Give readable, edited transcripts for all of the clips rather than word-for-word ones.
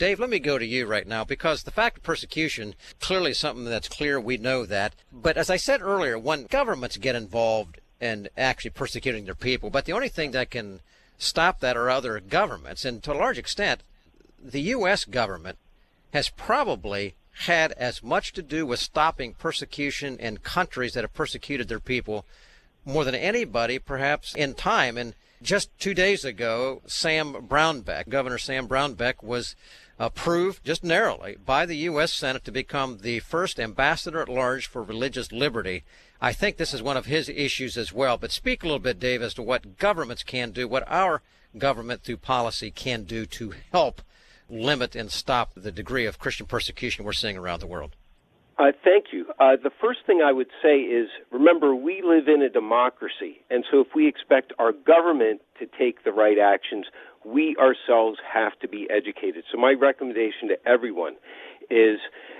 Dave, let me go to you right now, because the fact of persecution, clearly something that's clear, we know that. But as I said earlier, when governments get involved in actually persecuting their people, but the only thing that can stop that are other governments. And to a large extent, the U.S. government has probably had as much to do with stopping persecution in countries that have persecuted their people more than anybody, perhaps, in time. And just 2 days ago, Governor Sam Brownback was approved just narrowly by the U.S. Senate to become the first ambassador at large for religious liberty. I think this is one of his issues as well. But speak a little bit, Dave, as to what governments can do, what our government through policy can do to help limit and stop the degree of Christian persecution we're seeing around the world. Thank you. The first thing I would say is, remember, we live in a democracy, and so if we expect our government to take the right actions, we ourselves have to be educated. So my recommendation to everyone is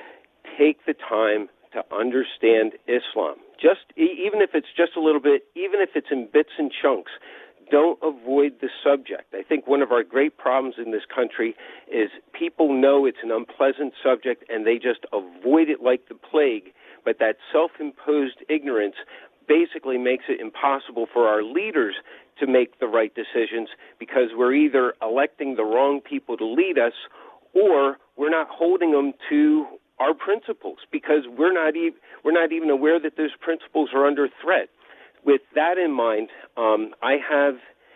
take the time to understand Islam. Even if it's just a little bit, even if it's in bits and chunks, don't avoid the subject. I think one of our great problems in this country is people know it's an unpleasant subject and they just avoid it like the plague, but that self-imposed ignorance basically makes it impossible for our leaders to make the right decisions, because we're either electing the wrong people to lead us or we're not holding them to our principles, because we're not even aware that those principles are under threat. With that in mind, I have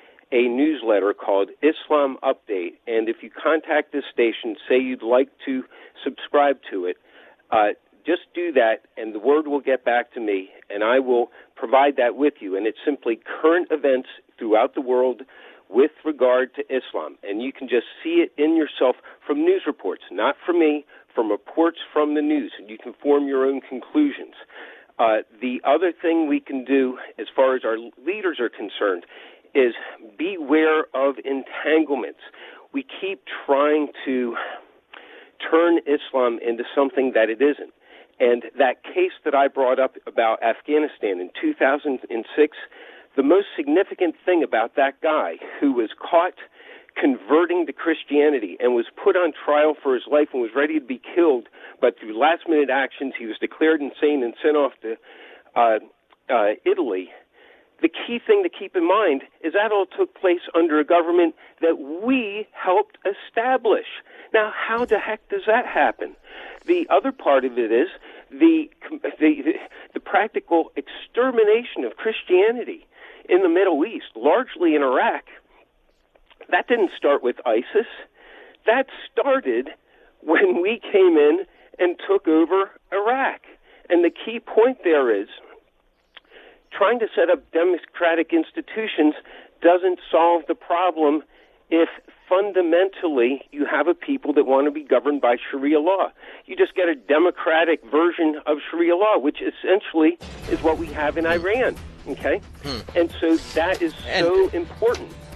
a newsletter called Islam Update, and if you contact this station, say you'd like to subscribe to it, just do that, and the word will get back to me, and I will provide that with you. And it's simply current events throughout the world with regard to Islam, and you can just see it in yourself from news reports, not from me, from reports from the news, and you can form your own conclusions. The other thing we can do, as far as our leaders are concerned, is beware of entanglements. We keep trying to turn Islam into something that it isn't. And that case that I brought up about Afghanistan in 2006, the most significant thing about that guy who was caught converting to Christianity and was put on trial for his life and was ready to be killed, but through last-minute actions, he was declared insane and sent off to Italy. The key thing to keep in mind is that all took place under a government that we helped establish. Now, how the heck does that happen? The other part of it is the practical extermination of Christianity in the Middle East, largely in Iraq. That didn't start with ISIS. That started when we came in and took over Iraq. And the key point there is trying to set up democratic institutions doesn't solve the problem if fundamentally you have a people that want to be governed by Sharia law. You just get a democratic version of Sharia law, which essentially is what we have in Iran, okay? And so that is so important.